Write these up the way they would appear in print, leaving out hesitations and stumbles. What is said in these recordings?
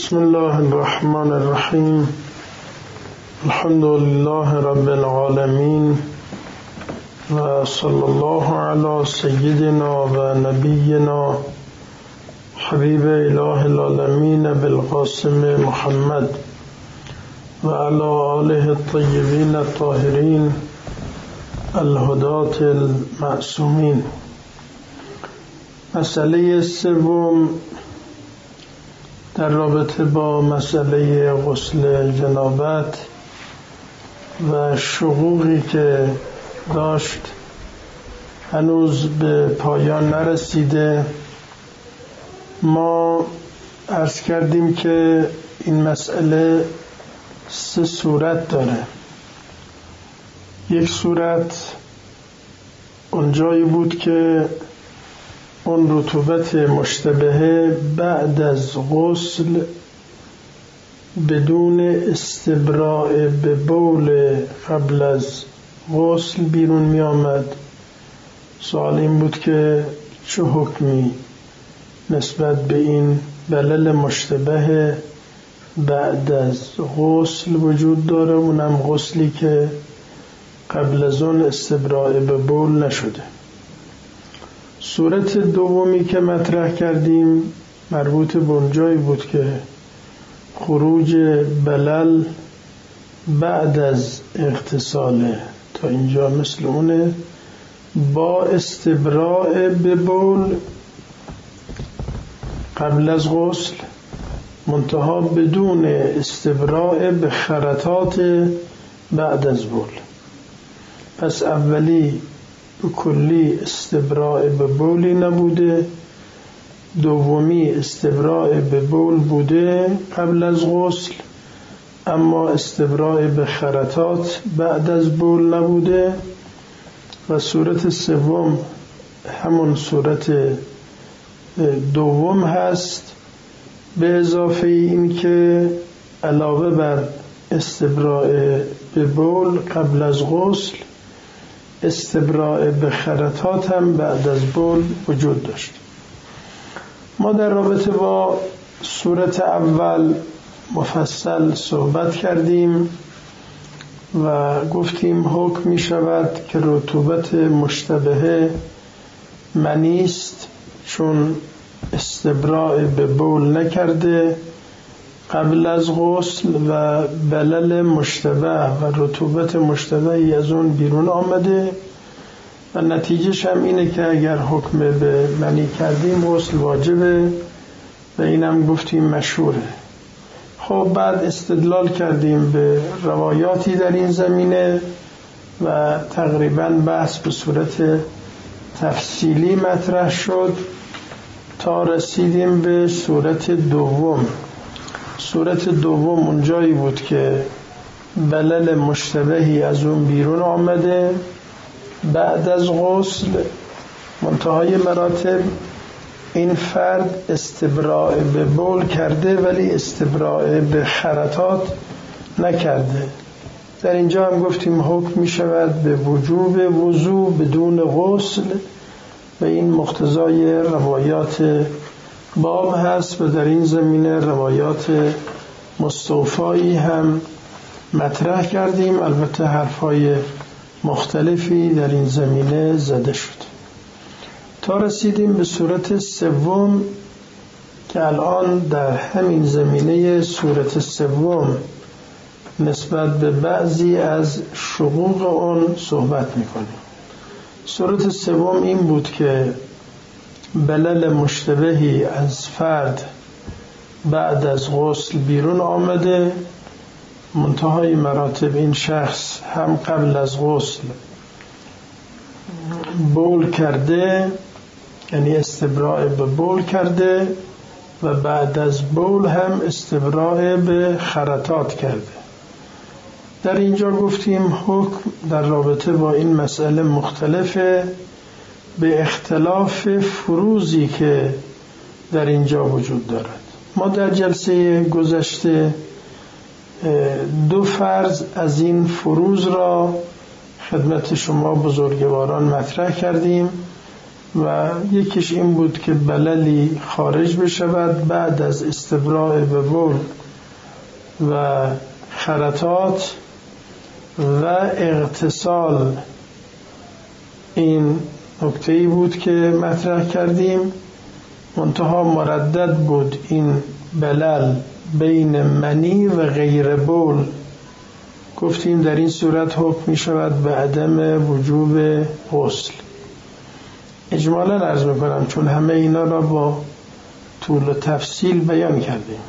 بسم الله الرحمن الرحیم. الحمد لله رب العالمین و صلی الله علی سیدنا و نبینا حبیب اله العالمین بالقاسم محمد و علی آله الطیبین الطاهرین الهداة المعصومین. مسئله سوم در رابطه با مسئله غسل جنابت و شقوقی که داشت هنوز به پایان نرسیده. ما عرض کردیم که این مسئله 3 صورت داره. یک صورت اونجایی بود که اون رطوبت مشتبهه بعد از غسل بدون استبراء به بول قبل از غسل بیرون می آمد. سوال این بود که چه حکمی نسبت به این بلل مشتبه بعد از غسل وجود داره، اونم غسلی که قبل از اون استبراء به بول نشده. صورت دومی که مطرح کردیم مربوط به اونجایی بود که خروج بلل بعد از اغتساله، تا اینجا مثل اونه، با استبراء به بول قبل از غسل، منتها بدون استبراء به خرطات بعد از بول. پس اولی به کلی استبراء به بولی نبوده، دومی استبراء به بول بوده قبل از غسل، اما استبراء به خرطات بعد از بول نبوده. و صورت سوم همون صورت دوم هست، به اضافه این که علاوه بر استبراء به بول قبل از غسل، استبراء به خرطات هم بعد از بول وجود داشت. ما در رابطه با صورت اول مفصل صحبت کردیم و گفتیم حکم می شود که رطوبت مشتبهه منی است، چون استبراء به بول نکرده قبل از غسل و بلل مشتبه و رطوبت مشتبهی از اون بیرون آمده و نتیجهش هم اینه که اگر حکم به منی کردیم غسل واجبه و اینم گفتیم مشهوره. خب بعد استدلال کردیم به روایاتی در این زمینه و تقریبا بحث به صورت تفصیلی مطرح شد تا رسیدیم به صورت دوم. صورت دوم اونجایی بود که بلل مشتبهی از اون بیرون آمده بعد از غسل، منتهای مراتب این فرد استبراء به بول کرده ولی استبراء به خرطات نکرده. در اینجا هم گفتیم حکم می شود به وجوب وضو بدون غسل و این مقتضای روایات باب هست و در این زمینه روایات مستوفایی هم مطرح کردیم. البته حرفای مختلفی در این زمینه زده شد تا رسیدیم به صورت سوم که الان در همین زمینه صورت سوم نسبت به بعضی از شقوق اون صحبت میکنیم. صورت سوم این بود که بلل مشتبهی از فرد بعد از غسل بیرون آمده، منتهای مراتب این شخص هم قبل از غسل بول کرده، یعنی استبراء به بول کرده و بعد از بول هم استبراء به خرطات کرده. در اینجا گفتیم حکم در رابطه با این مسئله مختلفه به اختلاف فروزی که در اینجا وجود دارد. ما در جلسه گذشته 2 فرض از این فروز را خدمت شما بزرگواران مطرح کردیم و یکیش این بود که بللی خارج بشود بعد از استبراء به بول و خرطات و اغتسال. این نکته‌ای بود که مطرح کردیم، منتها مردد بود این بلل بین منی و غیر بول. گفتیم در این صورت حکم می شود به عدم وجوب غسل. اجمالا عرض میکنم چون همه اینا را با طول و تفصیل بیان کردیم.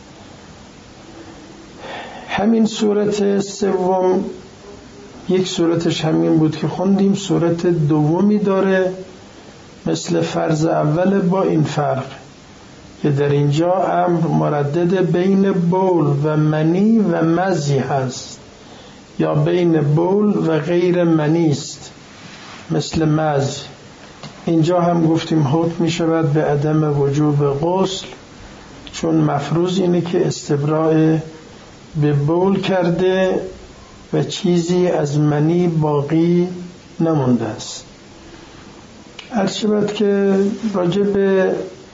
همین صورت سوم یک صورتش همین بود که خوندیم، صورت دومی داره مثل فرض اول با این فرق که در اینجا امر مردد بین بول و منی و مزی هست یا بین بول و غیر منی است مثل مز. اینجا هم گفتیم حکم می شود به عدم وجوب غسل چون مفروض اینه که استبراء به بول کرده و چیزی از منی باقی نمونده است. عرض شود که راجع به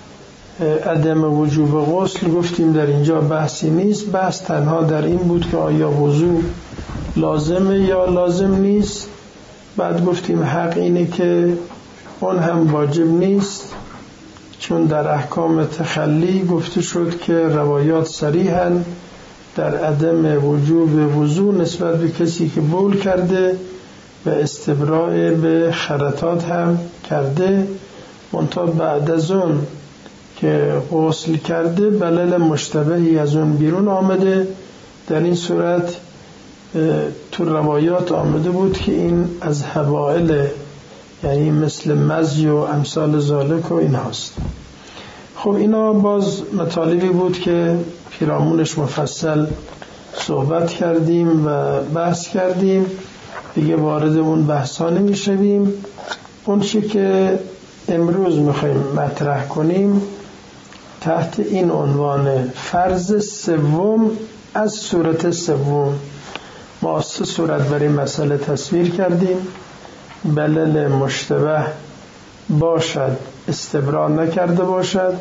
عدم وجوب غسل گفتیم در اینجا بحثی نیست، بحث تنها در این بود که آیا وضو لازمه یا لازم نیست. بعد گفتیم حق اینه که اون هم واجب نیست چون در احکام تخلی گفته شد که روایات صریحاً در عدم وجوب وضو نسبت به کسی که بول کرده و استبراء به خرطات هم کرده، منتها بعد از اون که غسل کرده بلل مشتبهی از اون بیرون آمده. در این صورت تو روایات آمده بود که این از حوائل، یعنی مثل مزی و امثال ذالک و این هست. خب اینا باز مطالبی بود که پیرامونش مفصل صحبت کردیم و بحث کردیم، دیگه وارد اون بحثا نمیشویم. اون چی که امروز میخوایم مطرح کنیم تحت این عنوان فرض سوم از صورت سوم. ما 3 صورت برای مسئله تصویر کردیم: بلل مشتبه باشد، استبراء نکرده باشد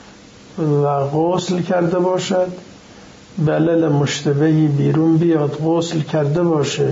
و غسل کرده باشد، بلل مشتبهی بیرون بیاد غسل کرده باشه،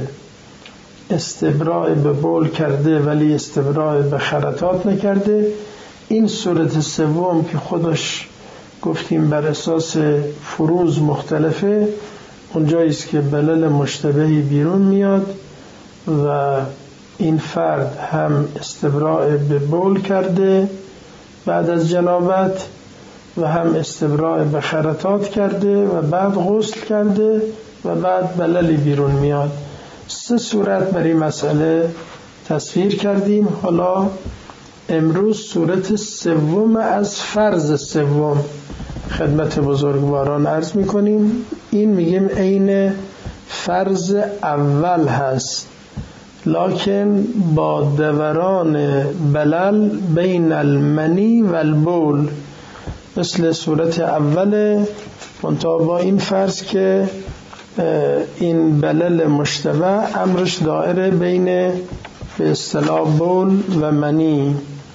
استبراء به بول کرده ولی استبراء به خرطات نکرده. این صورت سوم که خودش گفتیم بر اساس فروض مختلفه، اونجاییست که بلل مشتبهی بیرون میاد و این فرد هم استبراء به بول کرده بعد از جنابت و هم استبراء به خرطات کرده و بعد غسل کرده و بعد بللی بیرون میاد. 3 صورت برای مسئله تصویر کردیم. حالا امروز صورت سوم از فرض سوم خدمت بزرگواران عرض میکنیم. این میگیم عین فرض اول هست، لکن با دوران بلل بین المنی و البول، مثل صورت اول، منتها با این فرض که این بلل مشتبه امرش دائره بین به اصطلاح بول و منی.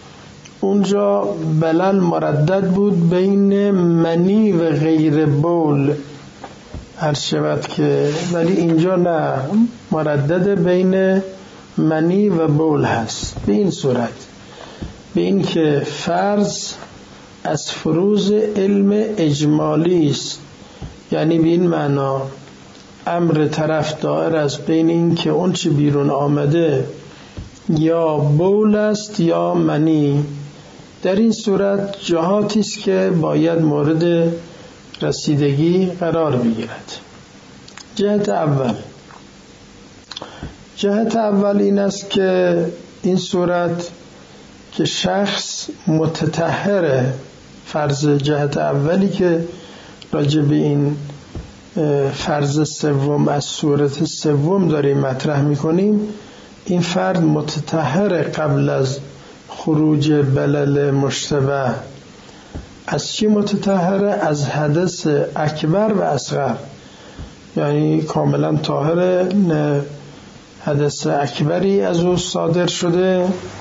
اونجا بلل مردد بود بین منی و غیر بول، هر شود که، ولی اینجا نه، مردد بین منی و بول هست. به این صورت، به این که فرض از فروض علم اجمالی است، یعنی به این معنا امر طرف دائر از بین این که اون چی بیرون آمده یا بول است یا منی. در این صورت جهاتی است که باید مورد رسیدگی قرار بگیرد. جهت اول این است که این صورت که شخص متطهره، فرض جهت اولی که راجع به این فرض سوم از صورت سوم داریم مطرح میکنیم، این فرد متطهره قبل از خروج بلل مشتبه. از چی متطهره؟ از حدث اکبر و اصغر، یعنی کاملا طاهره، نه حدث اکبری از او صادر شده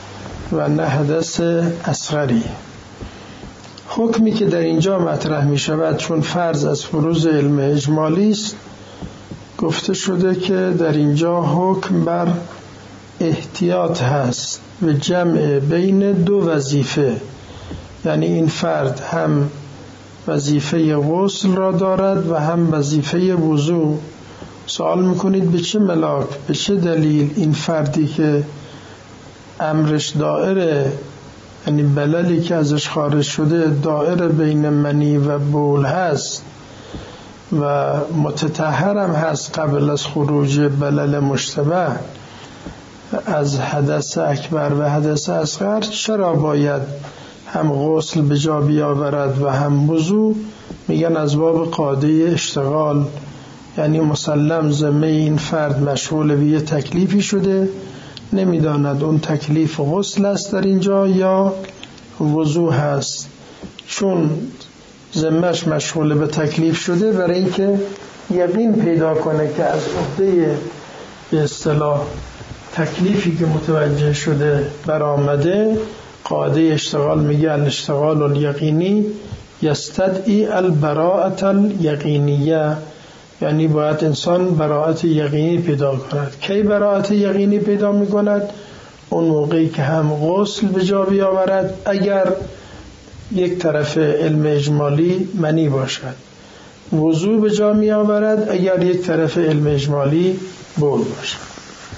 و نه حدث اصغری. حکمی که در اینجا مطرح می شود چون فرض از فروض علم اجمالی است، گفته شده که در اینجا حکم بر احتیاط هست و جمع بین دو وظیفه، یعنی این فرد هم وظیفه غسل را دارد و هم وظیفه وضو. سوال میکنید به چه ملاک، به چه دلیل این فردی که امرش دائره، یعنی بللی که ازش خارج شده دائره بین منی و بول هست و متطهرم هست قبل از خروج بلل مشتبه از حدث اکبر و حدث اصغر، چرا باید هم غسل به جا بیاورد و هم وضو؟ میگن از باب قاعده اشتغال، یعنی مسلم ذمه این فرد مشغول به یه تکلیفی شده، نمیداند اون تکلیف غسل است در اینجا یا وضو هست. چون ذمهش مشغول به تکلیف شده، برای اینکه یقین پیدا کنه که از عهده به اصطلاح تکلیفی که متوجه شده برآمده، قاعده اشتغال میگه الاشتغال الیقینی یستدعی البراءة الیقینیه، یعنی باید انسان براءت یقینی پیدا کند. کی براءت یقینی پیدا میکند؟ اون موقعی که هم غسل به جا بیاورد اگر یک طرف علم اجمالی منی باشد، وضو به جا می آورد اگر یک طرف علم اجمالی بول باشد.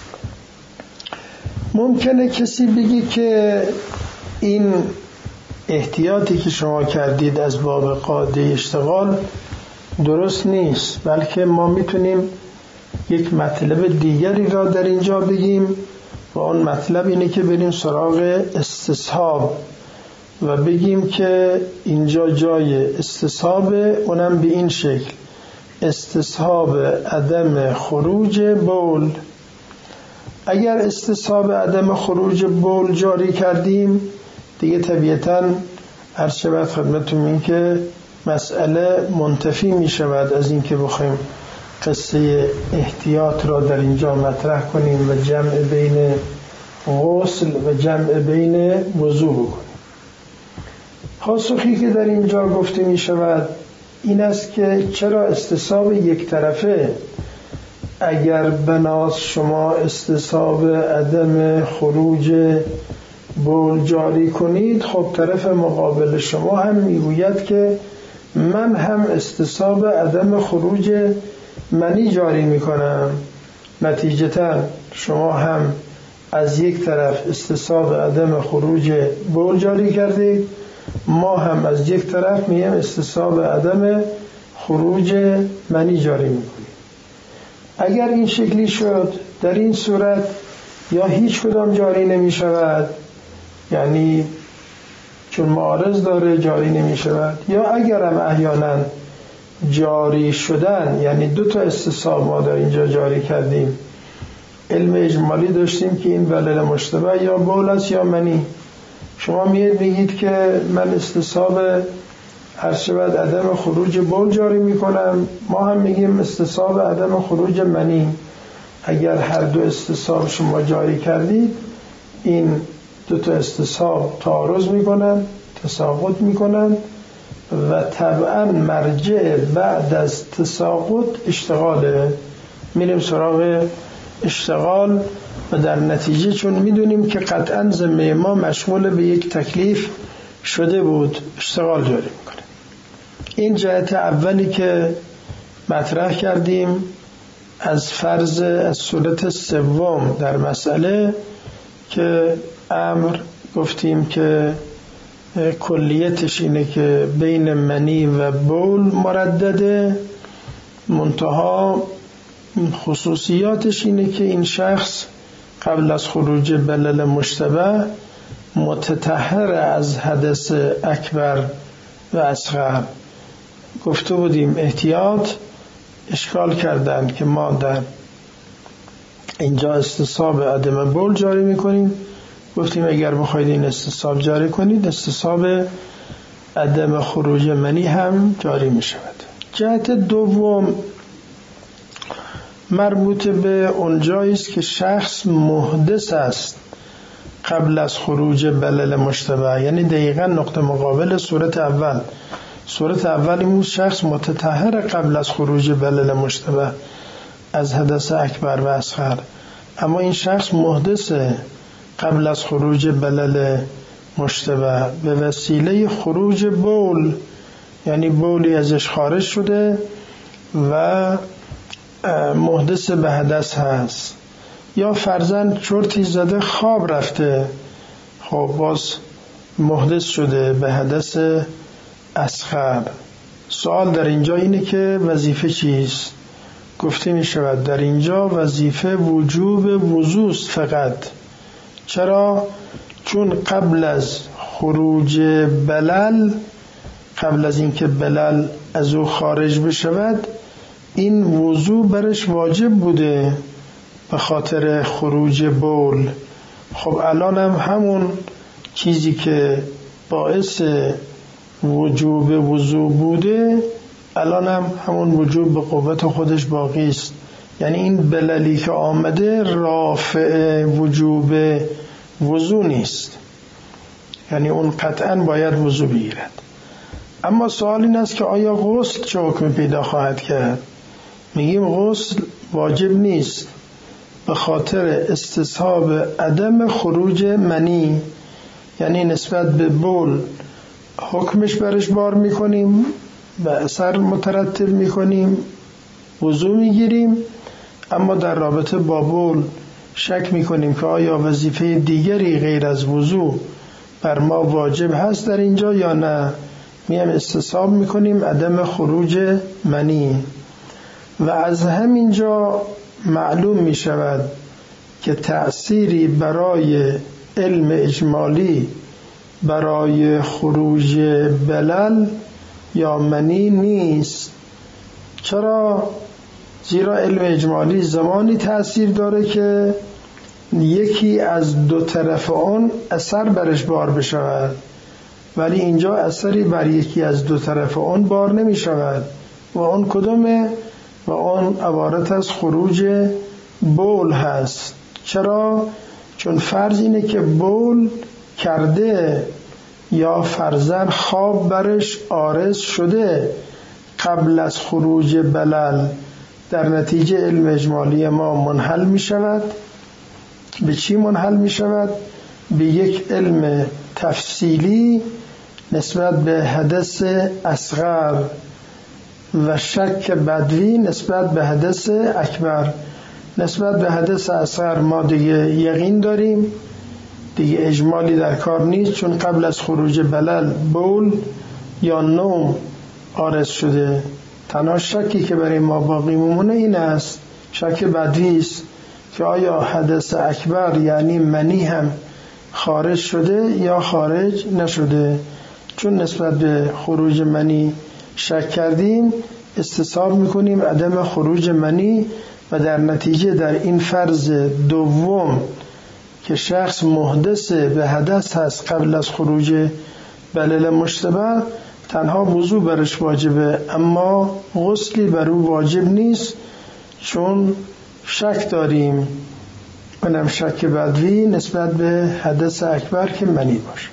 ممکنه کسی بگی که این احتیاطی که شما کردید از باب قاعده اشتغال درست نیست، بلکه ما میتونیم یک مطلب دیگری را در اینجا بگیم و اون مطلب اینه که بریم سراغ استصحاب و بگیم که اینجا جای استصحاب، اونم به این شکل: استصحاب عدم خروج بول. اگر استصحاب عدم خروج بول جاری کردیم دیگه طبیعتاً عرض شود خدمتتون این که مسئله منتفی می شود از این که بخوایم قصه احتیاط را در اینجا مطرح کنیم و جمع بین غسل و جمع بین وضو بکنیم. پاسخی که در اینجا گفته می شود این است که چرا استصحاب یک طرفه؟ اگر بناس شما استصحاب عدم خروج بول جاری کنید، خب طرف مقابل شما هم میگوید که من هم استصحاب عدم خروج منی جاری میکنم، نتیجتا شما هم از یک طرف استصحاب عدم خروج بول جاری کردید، ما هم از یک طرف میگیم استصحاب عدم خروج منی جاری میکنیم. اگر این شکلی شد، در این صورت یا هیچ کدام جاری نمی شود، یعنی چون معارض داره جاری نمی شود، یا اگرم احیانا جاری شدن، یعنی دو تا استصحاب ما در اینجا جاری کردیم، علم اجمالی داشتیم که این بلل مشتبه یا بول است یا منی، شما میگید که من استصحاب هر شود عدم خروج بول جاری میکنم، ما هم میگیم استصحاب عدم خروج منی. اگر هر دو استصحاب شما جاری کردید، این دو تا استصحاب تعارض میکنن، تساقط میکنن و طبعا مرجع بعد از تساقط اشتغاله، میریم سراغ اشتغال و در نتیجه چون میدونیم که قطعا ذمه ما مشمول به یک تکلیف شده بود، اشتغال جاری میکنه. این جهت اولی که مطرح کردیم از فرض از صورت سوم در مسئله که امر گفتیم که کلیتش اینه که بین منی و بول مردده، منتها خصوصیاتش اینه که این شخص قبل از خروج بلل مشتبه متطهر از حدث اکبر و اصغر. گفته بودیم احتیاط اشکال کردن که ما در اینجا استصحاب عدم بول جاری میکنیم، گفتیم اگر بخواید این استصحاب جاری کنید استصحاب عدم خروج منی هم جاری می شود. جهت دوم مربوط به اونجایی است که شخص محدث است قبل از خروج بلل مشتبه، یعنی دقیقا نقطه مقابل صورت اول. صورت اول این شخص متطهر قبل از خروج بلل مشتبه از حدث اکبر و اصغر، اما این شخص محدث قبل از خروج بلل مشتبه به وسیله خروج بول، یعنی بولی ازش خارج شده و محدث به حدث هست، یا فرضاً چرتی زده خواب رفته، خب باز محدث شده به حدث اصغر. سوال در اینجا اینه که وظیفه چیست؟ گفته می شود در اینجا وظیفه وجوب وضوست فقط. چرا؟ چون قبل از خروج بلل، قبل از اینکه بلل از او خارج بشود، این وضو برش واجب بوده به خاطر خروج بول. خب الان هم همون چیزی که باعث وجوب وضو بوده الان هم همون وجوب به قوت خودش باقی است، یعنی این بللی که آمده رافع وجوب وضو نیست، یعنی اون قطعا باید وضو بگیرد. اما سوال این است که آیا غسل چه حکم پیدا خواهد کرد؟ میگیم غسل واجب نیست به خاطر استصحاب عدم خروج منی، یعنی نسبت به بول حکمش برش بار میکنیم و اثر مترتب میکنیم، وضو میگیریم، اما در رابطه با بول شک میکنیم که آیا وظیفه دیگری غیر از وضو بر ما واجب هست در اینجا یا نه، میم استصحاب میکنیم عدم خروج منی. و از همینجا معلوم میشود که تأثیری برای علم اجمالی برای خروج بلل یا منی نیست. چرا؟ زیرا علم اجمالی زمانی تأثیر داره که یکی از دو طرف آن اثر برش بار بشود، ولی اینجا اثری بر یکی از دو طرف آن بار نمی شود. و آن کدومه؟ و آن عبارت از خروج بول هست. چرا؟ چون فرض اینه که بول کرده یا فرضاً خواب برش عارض شده قبل از خروج بلل، در نتیجه علم اجمالی ما منحل می شود. به چی منحل می شود؟ به یک علم تفصیلی نسبت به حدث اصغر و شک بدوی نسبت به حدث اکبر. نسبت به حدث اصغر ما دیگه یقین داریم، دیگه اجمالی در کار نیست، چون قبل از خروج بلل بول یا نوم عارض شده. تنها شکی که برای ما باقی مونه این است، شک بدوی است که آیا حدث اکبر یعنی منی هم خارج شده یا خارج نشده. چون نسبت به خروج منی شک کردیم، استصحاب میکنیم عدم خروج منی و در نتیجه در این فرض دوم که شخص محدث به حدث هست قبل از خروج بلل مشتبه، تنها وضو برش واجبه، اما غسلی بر او واجب نیست، چون شک داریم، اونم شک بدوی نسبت به حدث اکبر که منی باشه.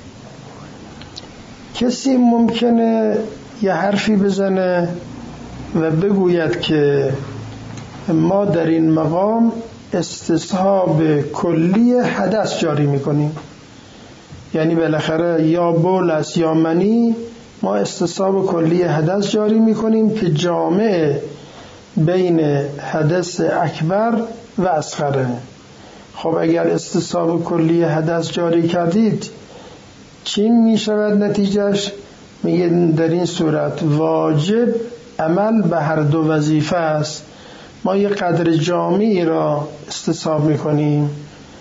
کسی ممکنه یه حرفی بزنه و بگوید که ما در این مقام استصحاب کلی حدث جاری میکنیم، یعنی بالاخره یا بول است یا منی، ما استصحاب کلی حدث جاری میکنیم که جامع بین حدث اکبر و اصغره. خب اگر استصحاب کلی حدث جاری کردید چی میشود نتیجهش؟ میگه در این صورت واجب عمل به هر دو وظیفه است. ما یه قدر جامعی را استصحاب میکنیم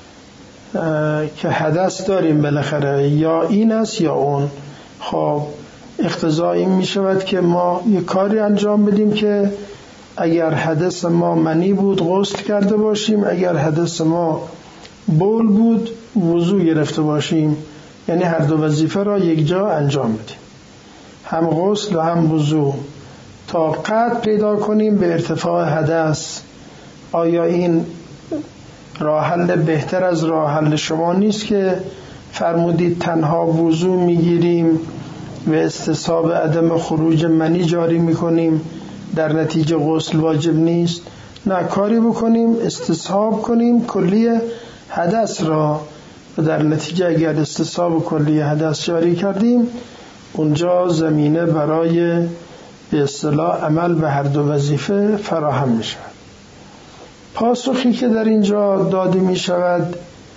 که حدث داریم بالاخره، یا این است یا اون. خب اقتضایی می شود که ما یه کاری انجام بدیم که اگر حدث ما منی بود غسل کرده باشیم، اگر حدث ما بول بود وضو گرفته باشیم، یعنی هر دو وظیفه را یک جا انجام بدیم، هم غسل و هم وضو، تا قطع پیدا کنیم به ارتفاع حدث. آیا این راه حل بهتر از راه حل شما نیست که فرمودید تنها وضو میگیریم و استصحاب عدم خروج منی جاری میکنیم، در نتیجه غسل واجب نیست. نه، کاری بکنیم استصحاب کنیم کلی حدث را و در نتیجه اگر استصحاب کلی حدث جاری کردیم اونجا زمینه برای به اصطلاح عمل به هر دو وظیفه فراهم می شود. پاسخی که در اینجا داده می شود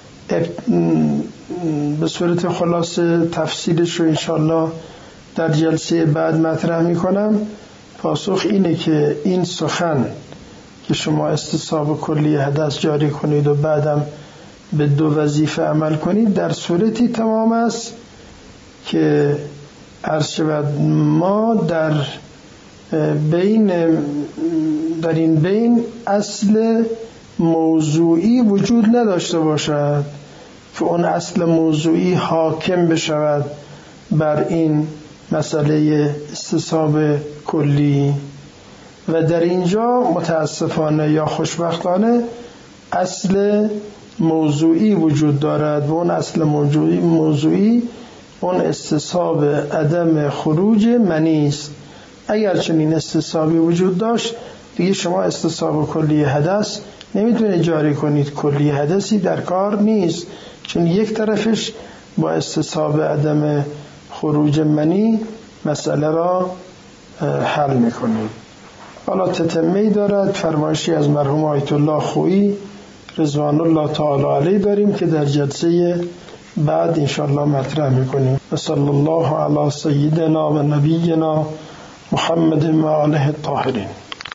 به صورت خلاصه تفصیلش رو انشاءالله در جلسه بعد مطرح می کنم. پاسخ اینه که این سخن که شما استصحاب کلی حدث جاری کنید و بعدم به دو وظیفه عمل کنید در صورتی تمام است که عرض شود ما در این بین اصل موضوعی وجود نداشته باشد که اون اصل موضوعی حاکم بشود بر این مسئله استصحاب کلی. و در اینجا متاسفانه یا خوشبختانه اصل موضوعی وجود دارد و اون اصل موضوعی اون استصحاب عدم خروج منی است. اگر چنین استصحابی وجود داشت دیگه شما استصحاب کلی حدث نمیتونید جاری کنید، کلی حدثی در کار نیست، چون یک طرفش با استصحاب عدم خروج منی مسئله را حل میکنید. حالا تتمه‌ای دارد، فرمایشی از مرحوم آیت الله خویی رضوان الله تعالی علیه داریم که در جلسه بعد انشاءالله مطرح میکنیم. و صلی الله علی سیدنا و نبینا محمد و آله الطاهرین.